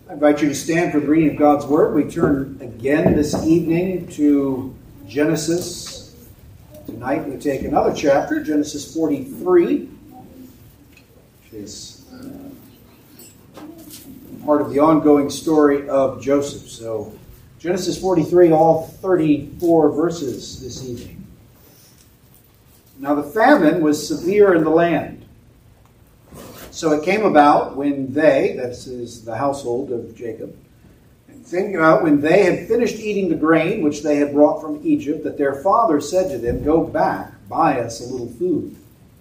I invite you to stand for the reading of God's Word. We turn again this evening to Genesis. Tonight we take another chapter, Genesis 43, which is part of the ongoing story of Joseph. So Genesis 43, all 34 verses this evening. Now the famine was severe in the land. So it came about when they, that is the household of Jacob, when they had finished eating the grain which they had brought from Egypt, that their father said to them, "Go back, buy us a little food."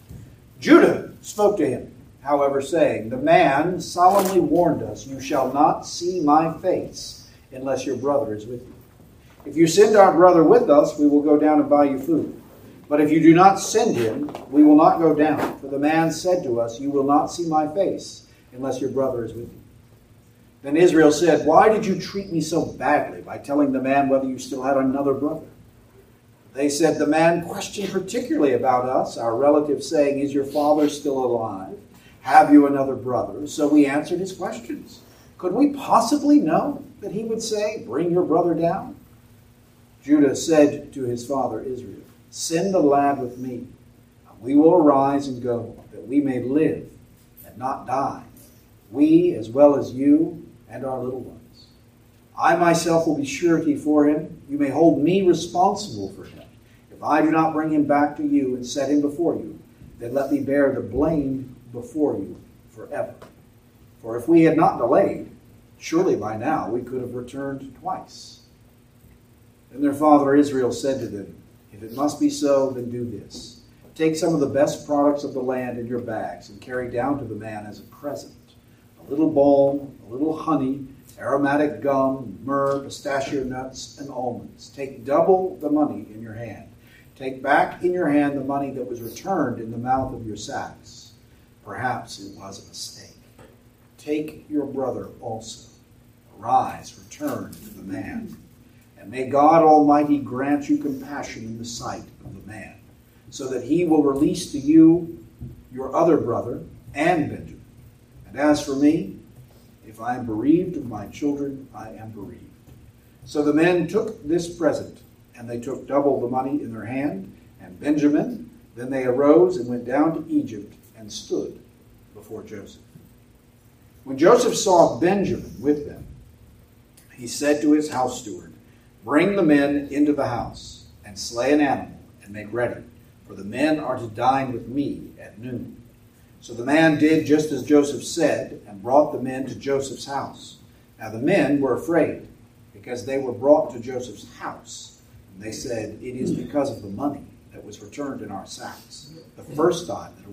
Judah spoke to him, however, saying, "The man solemnly warned us, 'You shall not see my face unless your brother is with you. If you send our brother with us, we will go down and buy you food. But if you do not send him, we will not go down. For the man said to us, 'You will not see my face unless your brother is with you.' Then Israel said, 'Why did you treat me so badly by telling the man whether you still had another brother?' They said, 'The man questioned particularly about us, our relatives, saying, "Is your father still alive? Have you another brother?" So we answered his questions. Could we possibly know that he would say, "Bring your brother down"?' Judah said to his father Israel, 'Send the lad with me, and we will arise and go, that we may live and not die, we as well as you and our little ones. I myself will be surety for him. You may hold me responsible for him. If I do not bring him back to you and set him before you, then let me bear the blame before you forever. For if we had not delayed, surely by now we could have returned twice.' Then their father Israel said to them, 'If it must be so, then do this. Take some of the best products of the land in your bags and carry down to the man as a present a little balm, a little honey, aromatic gum, myrrh, pistachio nuts, and almonds. Take double the money in your hand. Take back in your hand the money that was returned in the mouth of your sacks. Perhaps it was a mistake. Take your brother also. Arise, return to the man. And may God Almighty grant you compassion in the sight of the man, so that he will release to you your other brother and Benjamin. And as for me, if I am bereaved of my children, I am bereaved.' So the men took this present, and they took double the money in their hand, and Benjamin. Then they arose and went down to Egypt and stood before Joseph. When Joseph saw Benjamin with them, he said to his house steward, 'Bring the men into the house, and slay an animal, and make ready, for the men are to dine with me at noon.' So the man did just as Joseph said, and brought the men to Joseph's house. Now the men were afraid, because they were brought to Joseph's house. And they said, 'It is because of the money that was returned in our sacks, the first time that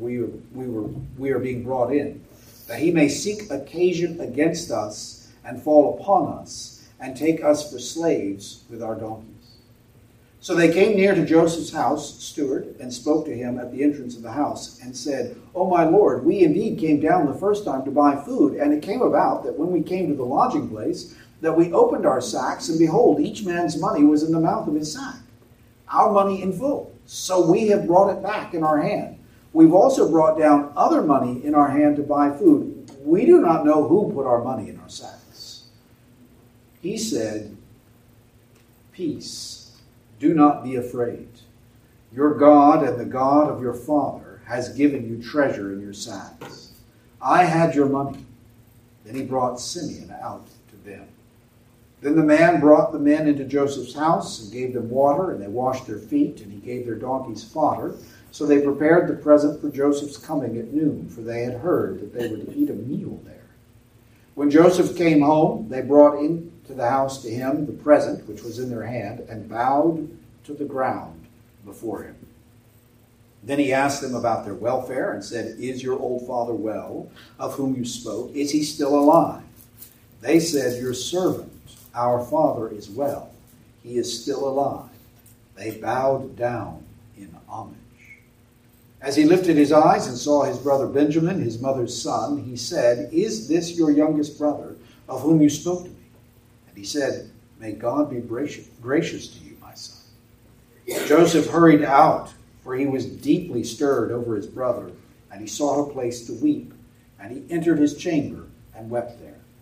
we are being brought in, that he may seek occasion against us, and fall upon us, and take us for slaves with our donkeys.' So they came near to Joseph's house steward, and spoke to him at the entrance of the house, and said, 'O my lord, we indeed came down the first time to buy food, and it came about that when we came to the lodging place, that we opened our sacks, and behold, each man's money was in the mouth of his sack, our money in full. So we have brought it back in our hand. We've also brought down other money in our hand to buy food. We do not know who put our money in our sacks.' He said, 'Peace. Do not be afraid. Your God and the God of your father has given you treasure in your sacks. I had your money.' Then he brought Simeon out to them. Then the man brought the men into Joseph's house and gave them water, and they washed their feet, and he gave their donkeys fodder. So they prepared the present for Joseph's coming at noon, for they had heard that they were to eat a meal there. When Joseph came home, they brought into the house to him the present which was in their hand, and bowed to the ground before him. Then he asked them about their welfare, and said, 'Is your old father well, of whom you spoke? Is he still alive?' They said, 'Your servant, our father, is well. He is still alive.' They bowed down in homage. As he lifted his eyes and saw his brother Benjamin, his mother's son, he said, 'Is this your youngest brother, of whom you spoke to me?' And he said, 'May God be gracious to you, my son.' Joseph hurried out, for he was deeply stirred over his brother, and he sought a place to weep. And he entered his chamber and wept there.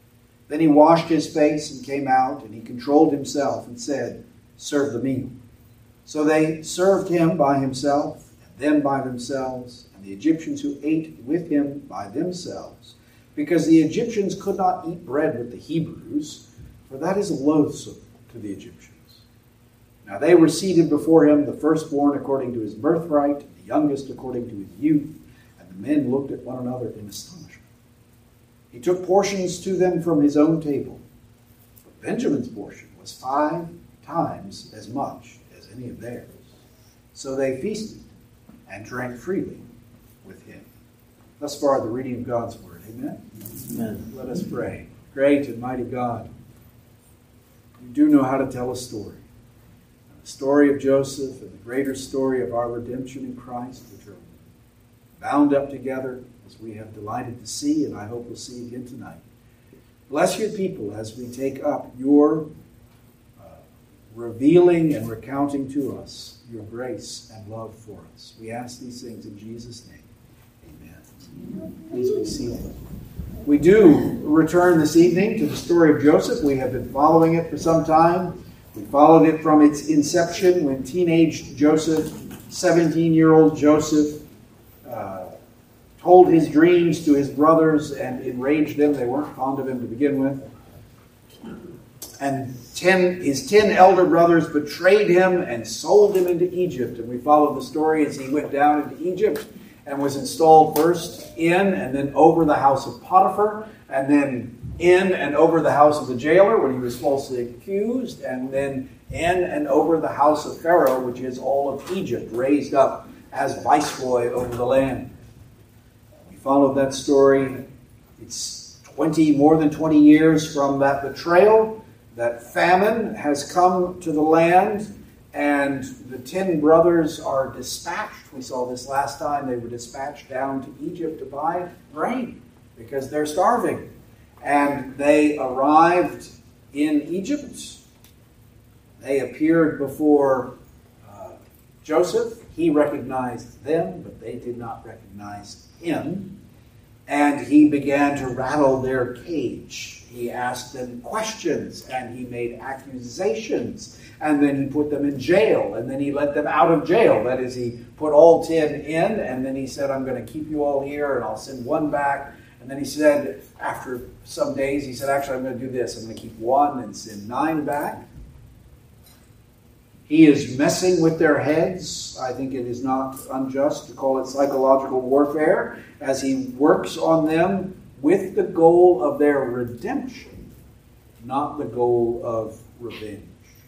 Then he washed his face and came out, and he controlled himself and said, "Serve the meal." So they served him by himself, and them by themselves, and the Egyptians who ate with him by themselves, because the Egyptians could not eat bread with the Hebrews, for that is loathsome to the Egyptians. Now they were seated before him, the firstborn according to his birthright, the youngest according to his youth, and the men looked at one another in astonishment. He took portions to them from his own table, but Benjamin's portion was 5 times as much as any of theirs. So they feasted and drank freely with him. Thus far, the reading of God's word. Amen? Amen. Let us pray. Great and mighty God, you do know how to tell a story. The story of Joseph and the greater story of our redemption in Christ, which are bound up together as we have delighted to see, and I hope we'll see again tonight. Bless your people as we take up your revealing and recounting to us your grace and love for us. We ask these things in Jesus' name. Amen. Please be seated. We do return this evening to the story of Joseph. We have been following it for some time. We followed it from its inception when teenage Joseph, 17-year-old Joseph, told his dreams to his brothers and enraged them. They weren't fond of him to begin with. And his 10 elder brothers betrayed him and sold him into Egypt. And we followed the story as he went down into Egypt and was installed first in and then over the house of Potiphar, and then in and over the house of the jailer when he was falsely accused, and then in and over the house of Pharaoh, which is all of Egypt, raised up as viceroy over the land. We followed that story. It's more than 20 years from that betrayal. That famine has come to the land, and the 10 brothers are dispatched. We saw this last time. They were dispatched down to Egypt to buy grain because they're starving. And they arrived in Egypt. They appeared before Joseph. He recognized them, but they did not recognize him. And he began to rattle their cage. He asked them questions, and he made accusations, and then he put them in jail, and then he let them out of jail. That is, he put all 10 in, and then he said, "I'm going to keep you all here, and I'll send one back." And then he said, after some days, he said, "Actually, I'm going to do this. I'm going to keep 1 and send 9 back." He is messing with their heads. I think it is not unjust to call it psychological warfare, as he works on them with the goal of their redemption, not the goal of revenge.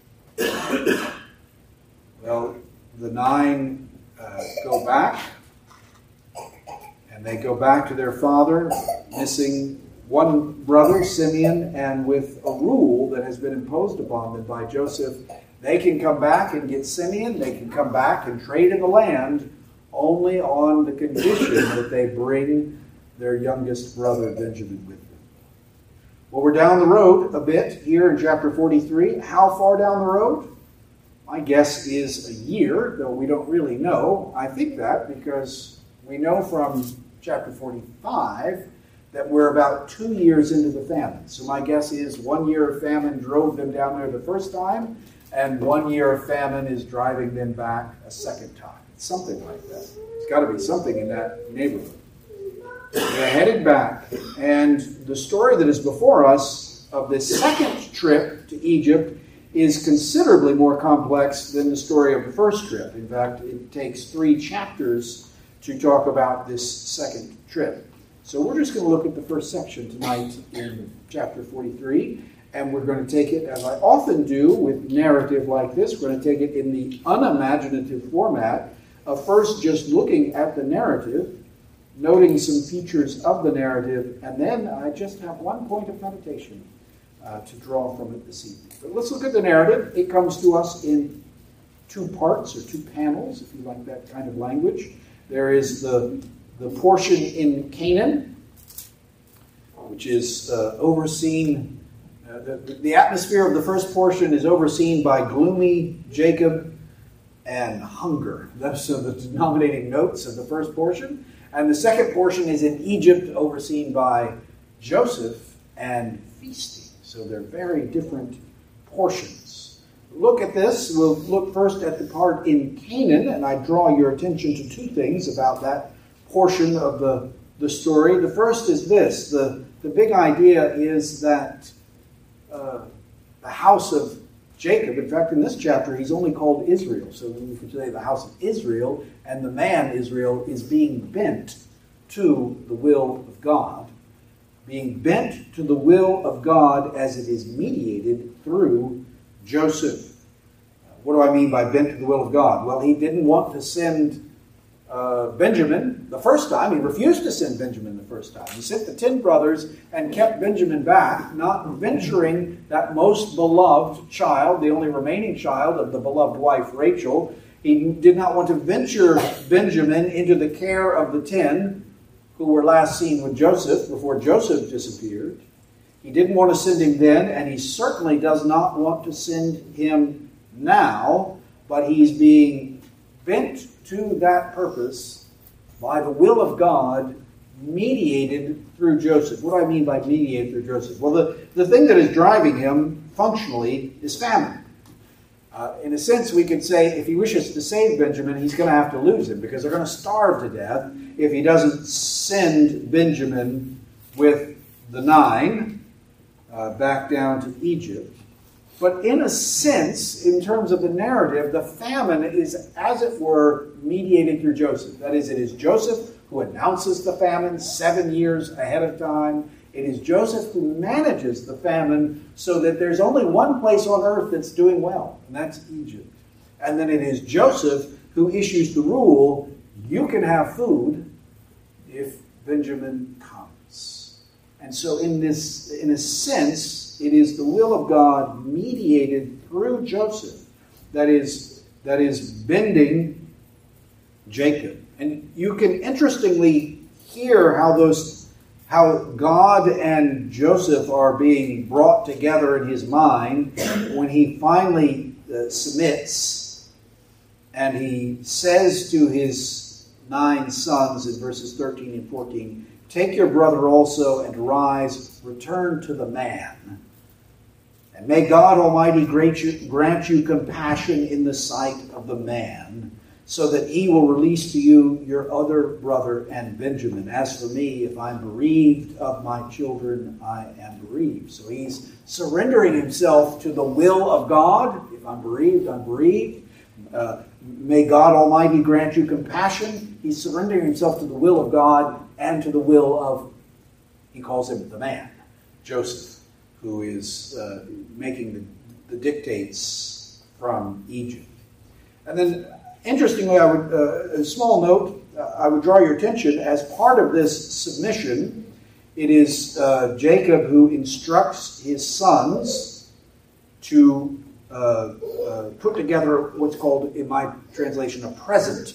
Well, the 9 go back, and they go back to their father, missing one brother, Simeon, and with a rule that has been imposed upon them by Joseph. They can come back and get Simeon. They can come back and trade in the land only on the condition that they bring their youngest brother, Benjamin, with them. Well, we're down the road a bit here in chapter 43. How far down the road? My guess is a year, though we don't really know. I think that because we know from chapter 45 that we're about 2 years into the famine. So my guess is 1 year of famine drove them down there the first time, and 1 year of famine is driving them back a second time. It's something like that. It's got to be something in that neighborhood. They're headed back, and the story that is before us of this second trip to Egypt is considerably more complex than the story of the first trip. In fact, it takes 3 chapters to talk about this second trip. So we're just going to look at the first section tonight in chapter 43, and we're going to take it, as I often do with narrative like this, we're going to take it in the unimaginative format of first just looking at the narrative, noting some features of the narrative, and then I just have one point of meditation to draw from it this evening. But let's look at the narrative. It comes to us in 2 parts, or 2 panels, if you like that kind of language. There is the portion in Canaan, which is overseen. The atmosphere of the first portion is overseen by gloomy Jacob and hunger. Those are the denominating notes of the first portion. And the second portion is in Egypt, overseen by Joseph and feasting. So they're very different portions. Look at this. We'll look first at the part in Canaan, and I draw your attention to two things about that portion of the story. The first is this. The big idea is that the house of Jacob, in fact, in this chapter, he's only called Israel. So we could say the house of Israel, and the man Israel is being bent to the will of God. Being bent to the will of God as it is mediated through Joseph. What do I mean by bent to the will of God? Well, he didn't want to send Benjamin the first time. He refused to send Benjamin the first time. He sent the 10 brothers and kept Benjamin back, not venturing that most beloved child, the only remaining child of the beloved wife Rachel. He did not want to venture Benjamin into the care of the 10 who were last seen with Joseph before Joseph disappeared. He didn't want to send him then, and he certainly does not want to send him now, but he's being bent to that purpose by the will of God, mediated through Joseph. What do I mean by mediated through Joseph? Well, the thing that is driving him functionally is famine. In a sense, we could say if he wishes to save Benjamin, he's going to have to lose him because they're going to starve to death if he doesn't send Benjamin with the 9 back down to Egypt. But in a sense, in terms of the narrative, the famine is, as it were, mediated through Joseph. That is, it is Joseph who announces the famine 7 years ahead of time. It is Joseph who manages the famine so that there's only one place on earth that's doing well, and that's Egypt. And then it is Joseph who issues the rule, you can have food if Benjamin comes. And so in a sense, it is the will of God mediated through Joseph that is bending Jacob. And you can interestingly hear how God and Joseph are being brought together in his mind when he finally submits and he says to his 9 sons in verses 13 and 14, take your brother also and rise, return to the man. And may God Almighty grant you compassion in the sight of the man, so that he will release to you your other brother and Benjamin. As for me, if I'm bereaved of my children, I am bereaved. So he's surrendering himself to the will of God. If I'm bereaved, I'm bereaved. May God Almighty grant you compassion. He's surrendering himself to the will of God and to the will of, he calls him the man, Joseph, who is making the dictates from Egypt. And then, interestingly, a small note, I would draw your attention, as part of this submission, it is Jacob who instructs his sons to put together what's called, in my translation, a present.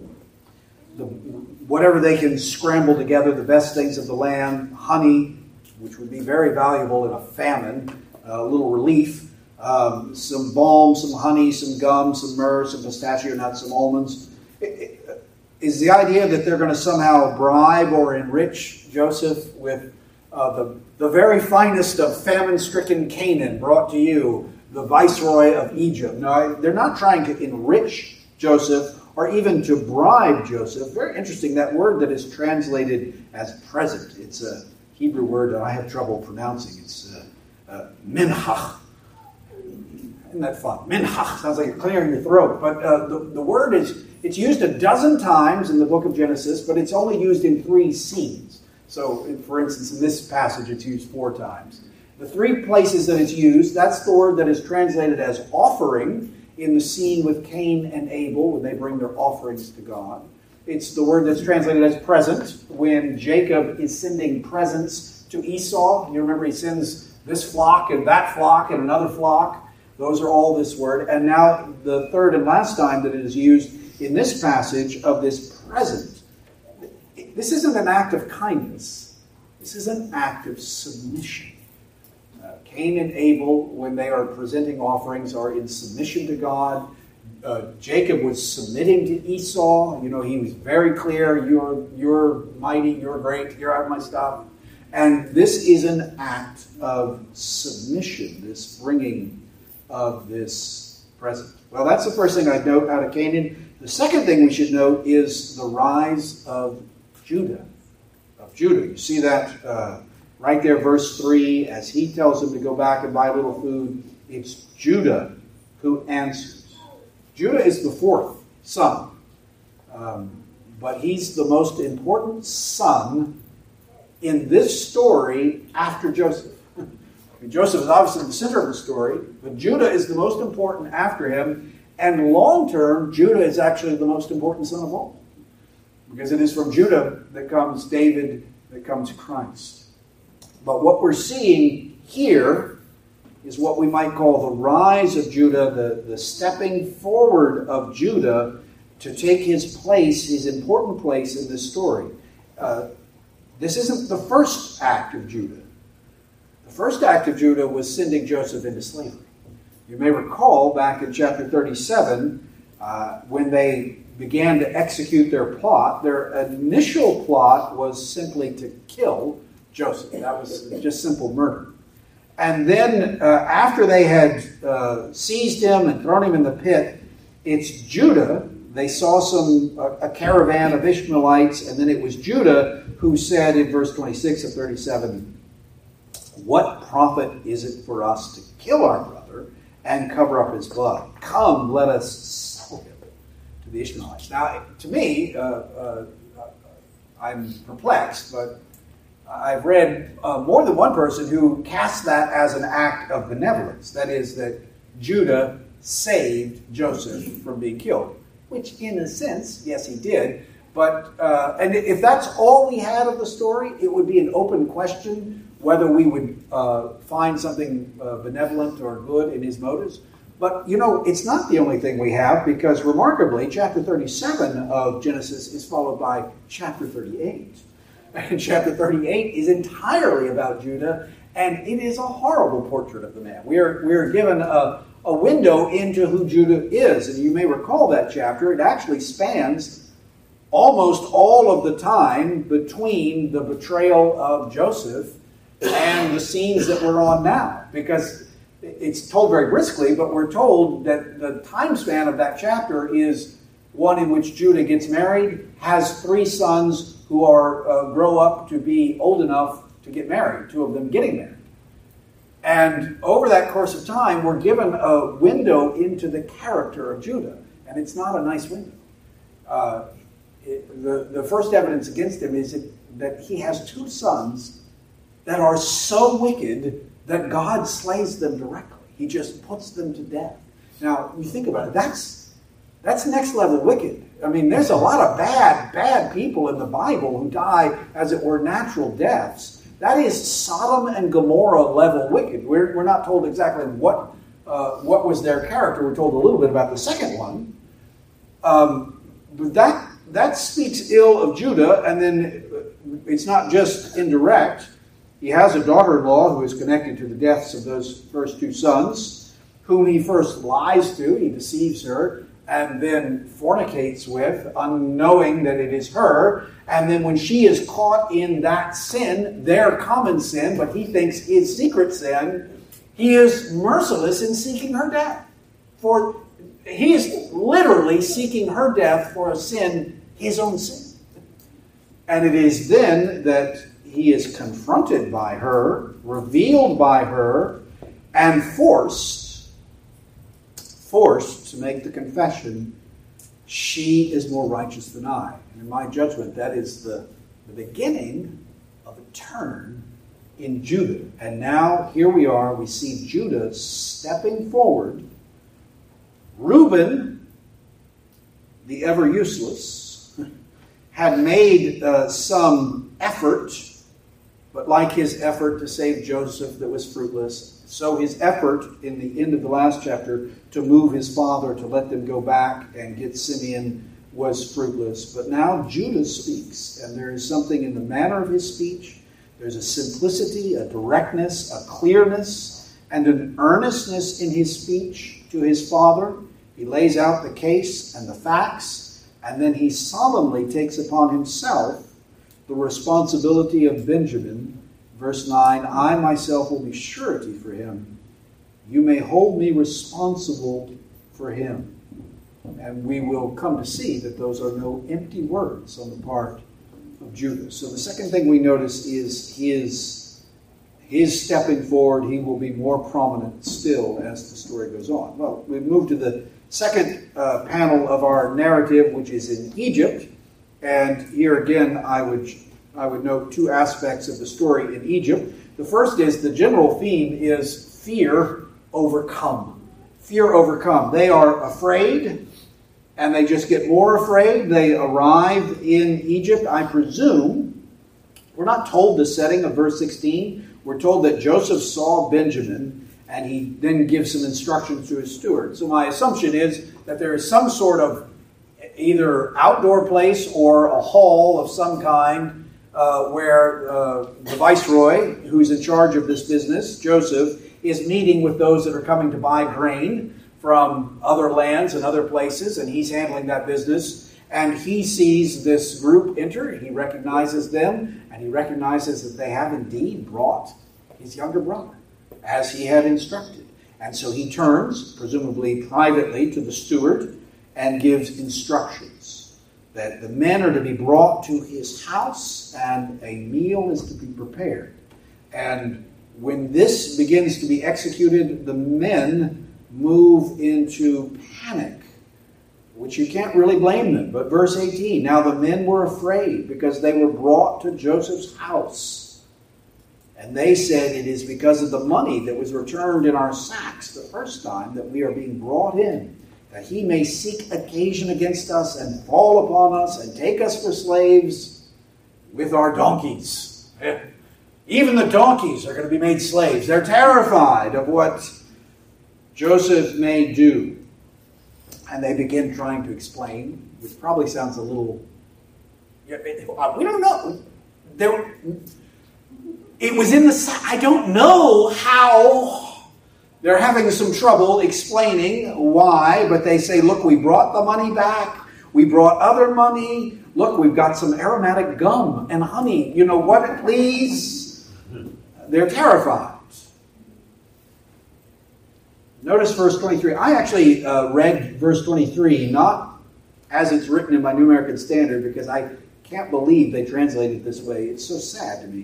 Whatever they can scramble together, the best things of the land, honey, which would be very valuable in a famine, a little relief, some balm, some honey, some gum, some myrrh, some pistachio nuts, some almonds. Is the idea that they're going to somehow bribe or enrich Joseph with the very finest of famine-stricken Canaan brought to you, the viceroy of Egypt? No, they're not trying to enrich Joseph or even to bribe Joseph. Very interesting, that word that is translated as present. It's a Hebrew word that I have trouble pronouncing. It's minhach. Isn't that fun? Minhach. Sounds like you're clearing your throat. But the word it's used a dozen times in the book of Genesis, but it's only used in 3 scenes. So, for instance, in this passage, it's used 4 times. The 3 places that it's used, that's the word that is translated as offering in the scene with Cain and Abel when they bring their offerings to God. It's the word that's translated as present when Jacob is sending presents to Esau. You remember he sends this flock and that flock and another flock. Those are all this word. And now the third and last time that it is used in this passage of this present. This isn't an act of kindness. This is an act of submission. Cain and Abel, when they are presenting offerings, are in submission to God. Jacob was submitting to Esau. You know, he was very clear, you're mighty, you're great, you're out of my stuff. And this is an act of submission, this bringing of this present. Well, that's the first thing I'd note out of Canaan. The second thing we should note is the rise of Judah. You see that right there, verse 3, as he tells him to go back and buy a little food, it's Judah who answers. Judah is the fourth son, but he's the most important son in this story after Joseph. Joseph is obviously the center of the story, but Judah is the most important after him, and long term, Judah is actually the most important son of all. Because it is from Judah that comes David, that comes Christ. But what we're seeing here is what we might call the rise of Judah, the stepping forward of Judah to take his place, his important place in this story. This isn't the first act of Judah. The first act of Judah was sending Joseph into slavery. You may recall back in chapter 37, when they began to execute their plot, their initial plot was simply to kill Joseph. That was just simple murder. And then after they had seized him and thrown him in the pit, it's Judah. They saw a caravan of Ishmaelites, and then it was Judah who said in verse 26 of 37, "What profit is it for us to kill our brother and cover up his blood? Come, let us sell him to the Ishmaelites." Now, to me, I'm perplexed, but I've read more than one person who casts that as an act of benevolence. That is, that Judah saved Joseph from being killed, which in a sense, yes, he did. But and if that's all we had of the story, it would be an open question whether we would find something benevolent or good in his motives. But, it's not the only thing we have, because remarkably, chapter 37 of Genesis is followed by chapter 38. And chapter 38 is entirely about Judah, and it is a horrible portrait of the man. We are given a window into who Judah is. And you may recall that chapter. It actually spans almost all of the time between the betrayal of Joseph and the scenes that we're on now. Because it's told very briskly, but we're told that the time span of that chapter is one in which Judah gets married, has 3 sons who are grow up to be old enough to get married, 2 of them getting married. And over that course of time, we're given a window into the character of Judah. And it's not a nice window. The first evidence against him is that he has 2 sons that are so wicked that God slays them directly. He just puts them to death. Now, you think about it. That's next level wicked. I mean, there's a lot of bad people in the Bible who die, as it were, natural deaths. That is Sodom and Gomorrah level wicked. We're not told exactly what was their character. We're told a little bit about the second one. But that speaks ill of Judah, and then it's not just indirect. He has a daughter-in-law who is connected to the deaths of those first 2 sons, whom he first lies to, he deceives her, and then fornicates with, unknowing that it is her. And then when she is caught in that sin, their common sin, but he thinks his secret sin, he is merciless in seeking her death. For he is literally seeking her death for a sin, his own sin. And it is then that he is confronted by her, revealed by her, and forced to make the confession, she is more righteous than I. And in my judgment, that is the beginning of a turn in Judah. And now, here we are, we see Judah stepping forward. Reuben, the ever useless, had made some effort, but like his effort to save Joseph that was fruitless, so his effort in the end of the last chapter to move his father to let them go back and get Simeon was fruitless. But now Judah speaks, and there is something in the manner of his speech. There's a simplicity, a directness, a clearness, and an earnestness in his speech to his father. He lays out the case and the facts, and then he solemnly takes upon himself the responsibility of Benjamin Verse 9, I myself will be surety for him. You may hold me responsible for him. And we will come to see that those are no empty words on the part of Judah. So the second thing we notice is his stepping forward. He will be more prominent still as the story goes on. Well, we move to the second panel of our narrative, which is in Egypt. And here again, I would note two aspects of the story in Egypt. The first is the general theme is fear overcome. Fear overcome. They are afraid, and they just get more afraid. They arrive in Egypt, I presume. We're not told the setting of verse 16. We're told that Joseph saw Benjamin, and he then gives some instructions to his steward. So my assumption is that there is some sort of either outdoor place or a hall of some kind where the viceroy, who's in charge of this business, Joseph, is meeting with those that are coming to buy grain from other lands and other places, and he's handling that business. And he sees this group enter, he recognizes them, and he recognizes that they have indeed brought his younger brother, as he had instructed. And so he turns, presumably privately, to the steward and gives instructions that the men are to be brought to his house and a meal is to be prepared. And when this begins to be executed, the men move into panic, which you can't really blame them. But verse 18, now the men were afraid because they were brought to Joseph's house. And they said, it is because of the money that was returned in our sacks the first time that we are being brought in, that he may seek occasion against us and fall upon us and take us for slaves with our donkeys. Even the donkeys are going to be made slaves. They're terrified of what Joseph may do. And they begin trying to explain, which probably sounds a little... we don't know. It was in the... I don't know how... They're having some trouble explaining why, but they say, look, we brought the money back. We brought other money. Look, we've got some aromatic gum and honey. You know what, please? They're terrified. Notice verse 23. I actually read verse 23, not as it's written in my New American Standard, because I can't believe they translated it this way. It's so sad to me.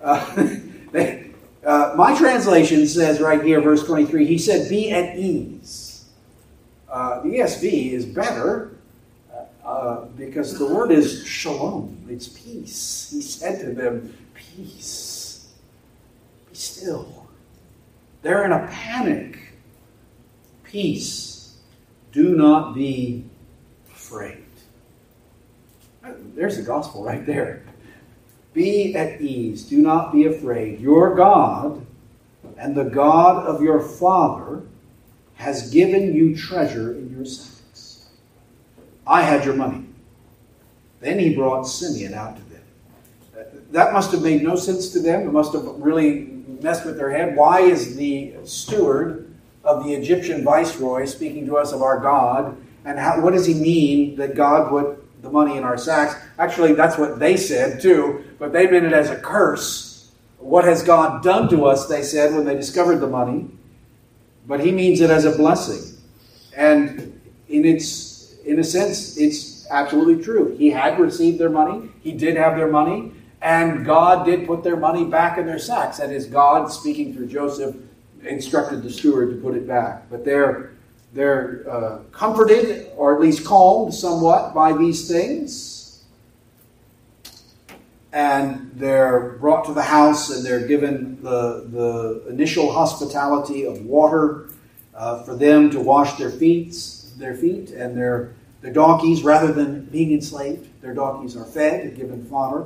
My translation says right here, verse 23, he said, be at ease. The ESV is better because the word is shalom. It's peace. He said to them, peace. Be still. They're in a panic. Peace. Do not be afraid. There's the gospel right there. Be at ease. Do not be afraid. Your God and the God of your father has given you treasure in your sacks. I had your money. Then he brought Simeon out to them. That must have made no sense to them. It must have really messed with their head. Why is the steward of the Egyptian viceroy speaking to us of our God? And what does he mean that God put the money in our sacks? Actually, that's what they said too, but they meant it as a curse. What has God done to us, they said, when they discovered the money. But he means it as a blessing. And in a sense, it's absolutely true. He had received their money. He did have their money. And God did put their money back in their sacks. That is, God, speaking through Joseph, instructed the steward to put it back. But they're comforted, or at least calmed somewhat by these things. And they're brought to the house, and they're given the initial hospitality of water for them to wash their feet, and their donkeys, rather than being enslaved, their donkeys are fed and given fodder.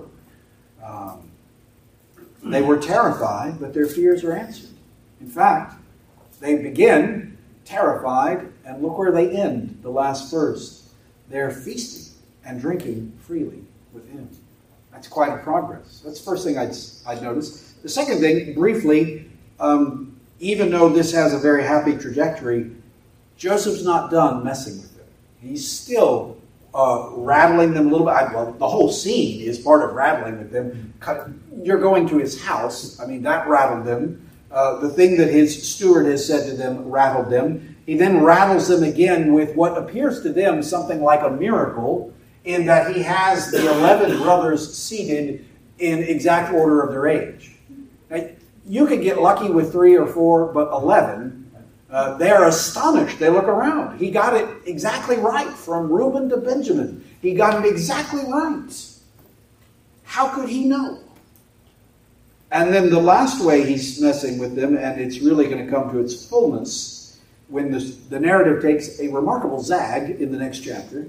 They were terrified, but their fears are answered. In fact, they begin terrified, and look where they end, the last verse. They're feasting and drinking freely with him. That's quite a progress. That's the first thing I'd notice. The second thing, briefly, even though this has a very happy trajectory, Joseph's not done messing with them. He's still rattling them a little bit. Well, the whole scene is part of rattling with them. You're going to his house. I mean, that rattled them. The thing that his steward has said to them rattled them. He then rattles them again with what appears to them something like a miracle, in that he has the 11 brothers seated in exact order of their age. Now, you could get lucky with 3 or 4, but 11... they're astonished. They look around. He got it exactly right from Reuben to Benjamin. He got it exactly right. How could he know? And then the last way he's messing with them, and it's really going to come to its fullness when the narrative takes a remarkable zag in the next chapter,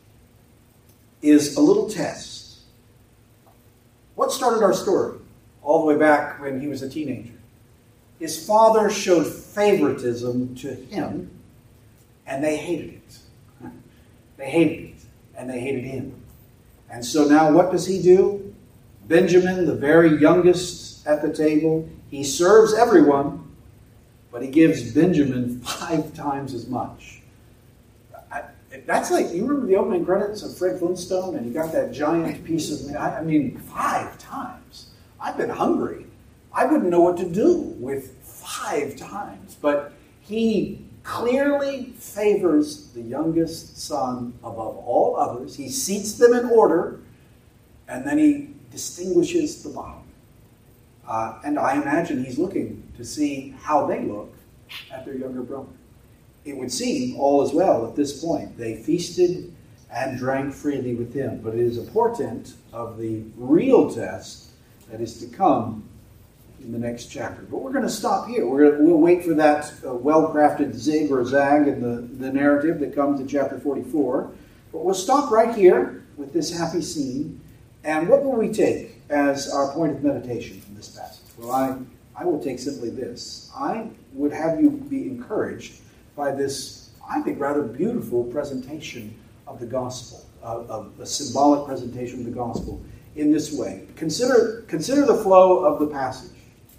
is a little test. What started our story all the way back when he was a teenager? His father showed favoritism to him, and they hated it. They hated it, and they hated him. And so now what does he do? Benjamin, the very youngest at the table, he serves everyone, but he gives Benjamin 5 times as much. That's like, you remember the opening credits of Fred Flintstone, and he got that giant piece of meat? I mean, 5 times. I've been hungry. I wouldn't know what to do with 5 times. But he clearly favors the youngest son above all others. He seats them in order, and then he distinguishes the bottom. And I imagine he's looking to see how they look at their younger brother. It would seem all is well at this point. They feasted and drank freely with him. But it is a portent of the real test that is to come in the next chapter. But we're going to stop here. We'll wait for that well-crafted zig or zag in the narrative that comes in chapter 44. But we'll stop right here with this happy scene. And what will we take as our point of meditation from this passage? Well, I will take simply this. I would have you be encouraged by this, I think, rather beautiful presentation of the gospel, of a symbolic presentation of the gospel in this way. Consider the flow of the passage.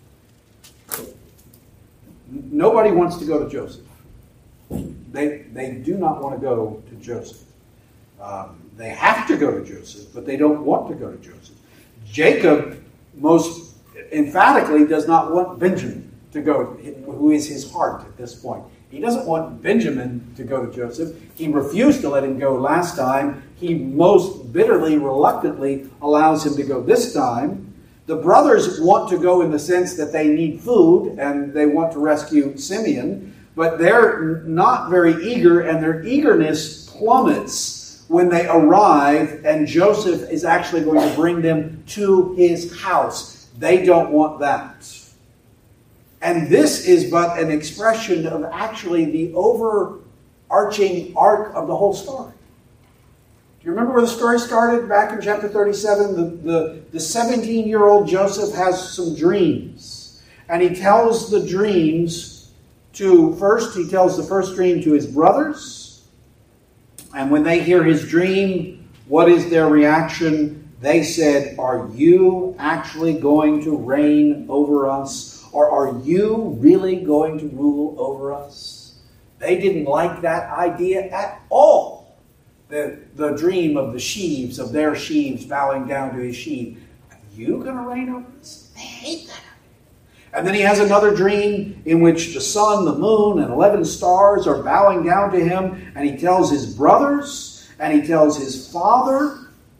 Nobody wants to go to Joseph. They do not want to go to Joseph. They have to go to Joseph, but they don't want to go to Joseph. Jacob most emphatically does not want Benjamin to go, who is his heart at this point. He doesn't want Benjamin to go to Joseph. He refused to let him go last time. He most bitterly, reluctantly allows him to go this time. The brothers want to go in the sense that they need food and they want to rescue Simeon, but they're not very eager, and their eagerness plummets when they arrive and Joseph is actually going to bring them to his house. They don't want that. And this is but an expression of actually the overarching arc of the whole story. Do you remember where the story started back in chapter 37? The 17-year-old Joseph has some dreams. And he tells the dreams he tells the first dream to his brothers. And when they hear his dream, what is their reaction? They said, "Are you actually going to reign over us? Or are you really going to rule over us?" They didn't like that idea at all. The dream of the sheaves, of their sheaves bowing down to his sheaf. Are you going to reign over us? They hate that. And then he has another dream in which the sun, the moon, and 11 stars are bowing down to him. And he tells his brothers, and he tells his father.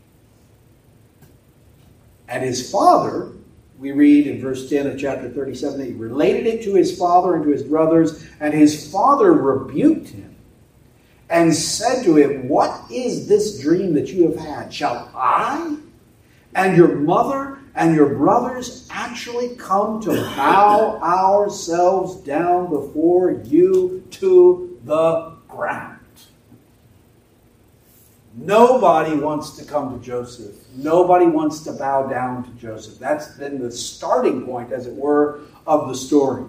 And his father, we read in verse 10 of chapter 37, that he related it to his father and to his brothers, and his father rebuked him and said to him, "What is this dream that you have had? Shall I and your mother and your brothers actually come to bow ourselves down before you to the ground?" Nobody wants to come to Joseph. Nobody wants to bow down to Joseph. That's been the starting point, as it were, of the story.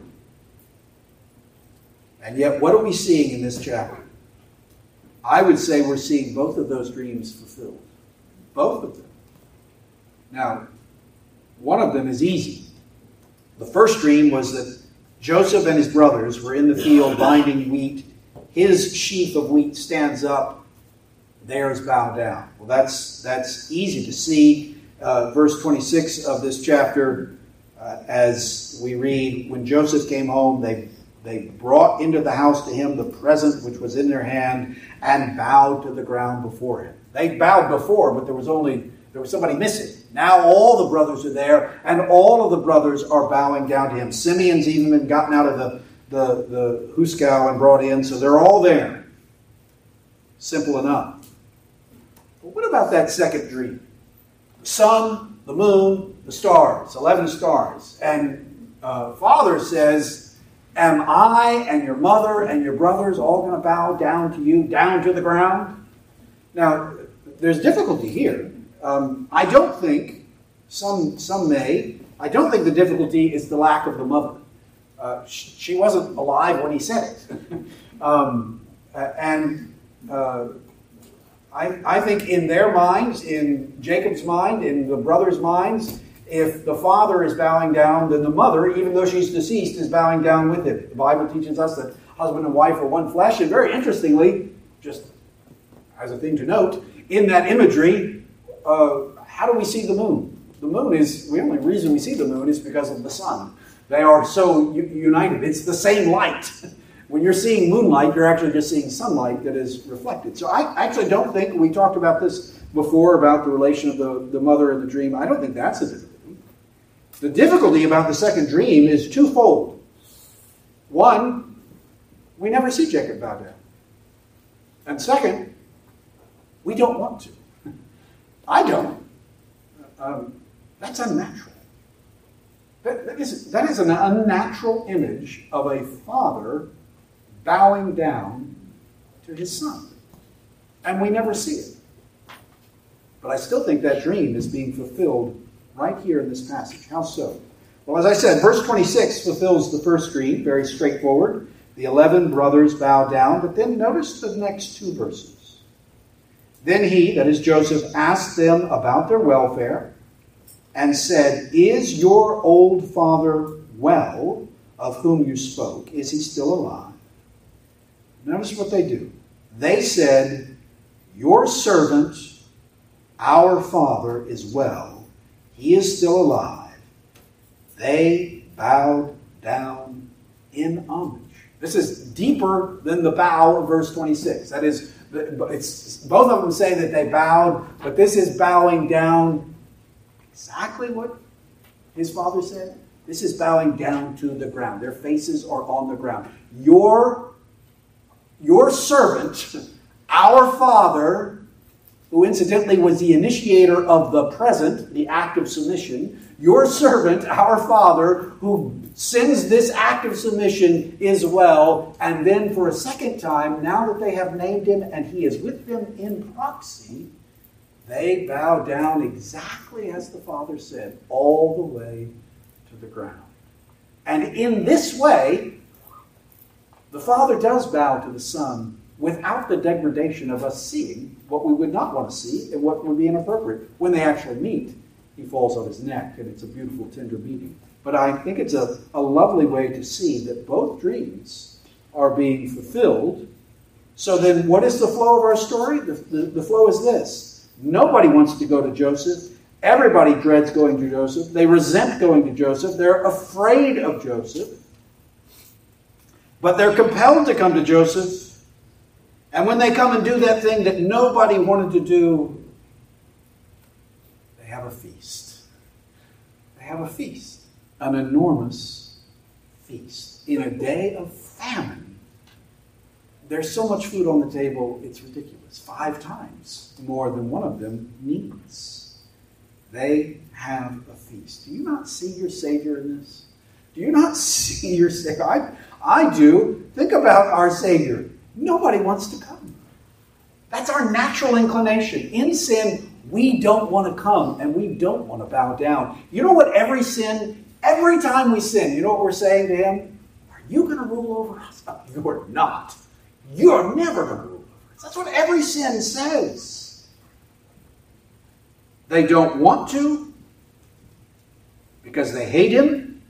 And yet, what are we seeing in this chapter? I would say we're seeing both of those dreams fulfilled. Both of them. Now, one of them is easy. The first dream was that Joseph and his brothers were in the field binding wheat. His sheaf of wheat stands up theirs bow down. Well, that's easy to see. Verse 26 of this chapter, as we read, when Joseph came home, they brought into the house to him the present which was in their hand and bowed to the ground before him. They bowed before, but there was somebody missing. Now all the brothers are there, and all of the brothers are bowing down to him. Simeon's even been gotten out of the huskow and brought in, so they're all there. Simple enough. But what about that second dream? The sun, the moon, the stars, 11 stars. And Father says, am I and your mother and your brothers all going to bow down to you, down to the ground? Now, there's difficulty here. I don't think, some may, I don't think the difficulty is the lack of the mother. She wasn't alive when he said it. I think in their minds, in Jacob's mind, in the brothers' minds, if the father is bowing down, then the mother, even though she's deceased, is bowing down with him. The Bible teaches us that husband and wife are one flesh. And very interestingly, just as a thing to note, in that imagery, how do we see the moon? The moon is, the only reason we see the moon is because of the sun. They are so united. It's the same light. When you're seeing moonlight, you're actually just seeing sunlight that is reflected. So I actually don't think, we talked about this before, about the relation of the mother and the dream. I don't think that's a difficulty. The difficulty about the second dream is twofold. One, we never see Jacob bow down. And second, we don't want to. I don't. That's unnatural. That is an unnatural image of a father bowing down to his son. And we never see it. But I still think that dream is being fulfilled right here in this passage. How so? Well, as I said, verse 26 fulfills the first dream, very straightforward. The 11 brothers bow down, but then notice the next two verses. Then he, that is Joseph, asked them about their welfare and said, is your old father well, of whom you spoke? Is he still alive? Notice what they do. They said, your servant, our father, is well. He is still alive. They bowed down in homage. This is deeper than the bow of verse 26. That is, both of them say that they bowed, but this is bowing down exactly what his father said. This is bowing down to the ground. Their faces are on the ground. Your servant, our father, who incidentally was the initiator of the present, the act of submission, your servant, our father, who sends this act of submission, is well. And then for a second time, now that they have named him and he is with them in proxy, they bow down exactly as the father said, all the way to the ground. And in this way, the father does bow to the son without the degradation of us seeing what we would not want to see and what would be inappropriate. When they actually meet, he falls on his neck, and it's a beautiful, tender meeting. But I think it's a lovely way to see that both dreams are being fulfilled. So then what is the flow of our story? The flow is this. Nobody wants to go to Joseph. Everybody dreads going to Joseph. They resent going to Joseph. They're afraid of Joseph. But they're compelled to come to Joseph. And when they come and do that thing that nobody wanted to do, they have a feast. They have a feast. An enormous feast. In a day of famine, there's so much food on the table, it's ridiculous. 5 times more than one of them needs. They have a feast. Do you not see your Savior in this? Do you not see your Savior? I do. Think about our Savior. Nobody wants to come. That's our natural inclination. In sin, we don't want to come and we don't want to bow down. You know what every time we sin, you know what we're saying to him? Are you going to rule over us? You're not. You're never going to rule over us. That's what every sin says. They don't want to because they hate him.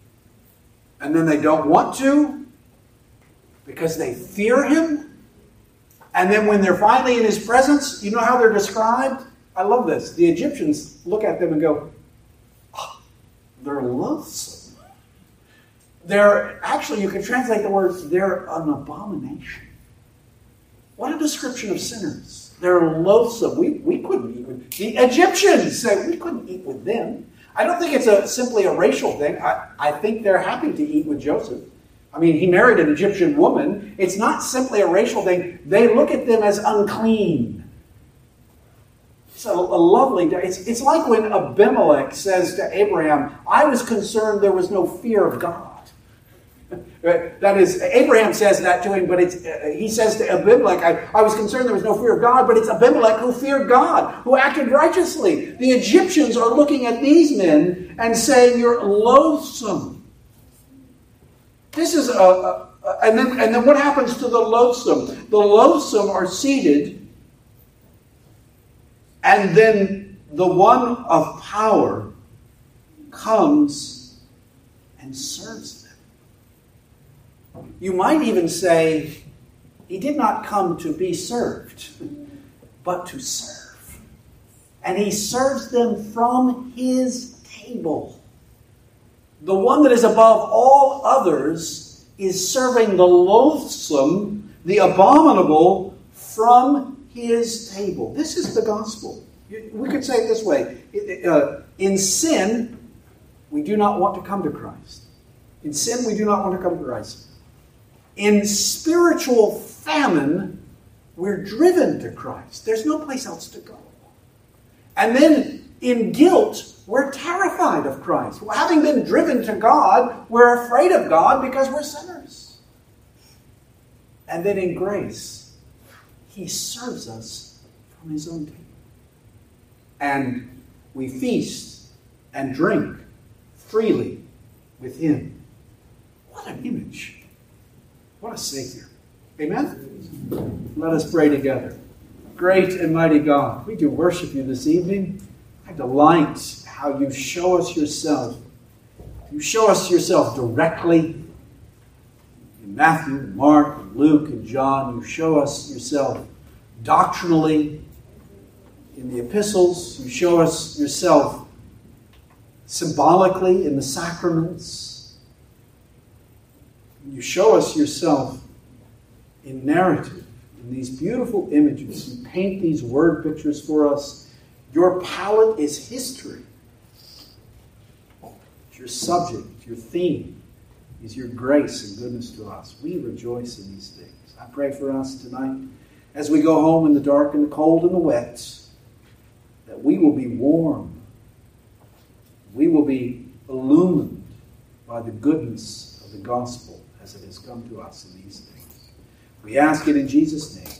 And then they don't want to because they fear him. And then when they're finally in his presence, you know how they're described? I love this. The Egyptians look at them and go, oh, they're loathsome. Actually, you can translate the words, they're an abomination. What a description of sinners. They're loathsome. We couldn't eat with the Egyptians. Say we couldn't eat with them. I don't think it's simply a racial thing. I think they're happy to eat with Joseph. I mean, he married an Egyptian woman. It's not simply a racial thing. They look at them as unclean. It's a lovely day. It's like when Abimelech says to Abraham, I was concerned there was no fear of God. That is, Abraham says that to him, but he says to Abimelech, I was concerned there was no fear of God, but it's Abimelech who feared God, who acted righteously. The Egyptians are looking at these men and saying, you're loathsome. This is and then what happens to the loathsome? The loathsome are seated, and then the one of power comes and serves them. You might even say, he did not come to be served, but to serve. And he serves them from his table. The one that is above all others is serving the loathsome, the abominable, from his table. This is the gospel. We could say it this way. In sin, we do not want to come to Christ. In sin, we do not want to come to Christ. In spiritual famine, we're driven to Christ. There's no place else to go. And then in guilt, we're terrified of Christ. Well, having been driven to God, we're afraid of God because we're sinners. And then in grace, he serves us from his own table. And we feast and drink freely with him. What an image. What a Savior. Amen? Let us pray together. Great and mighty God, we do worship you this evening. I delight how you show us yourself. You show us yourself directly. In Matthew, Mark, and Luke, and John, you show us yourself doctrinally. In the epistles, you show us yourself symbolically in the sacraments. You show us yourself in narrative, in these beautiful images. You paint these word pictures for us. Your palette is history. Your subject, your theme, is your grace and goodness to us. We rejoice in these things. I pray for us tonight, as we go home in the dark and the cold and the wet, that we will be warm. We will be illumined by the goodness of the gospel as it has come to us in these things. We ask it in Jesus' name.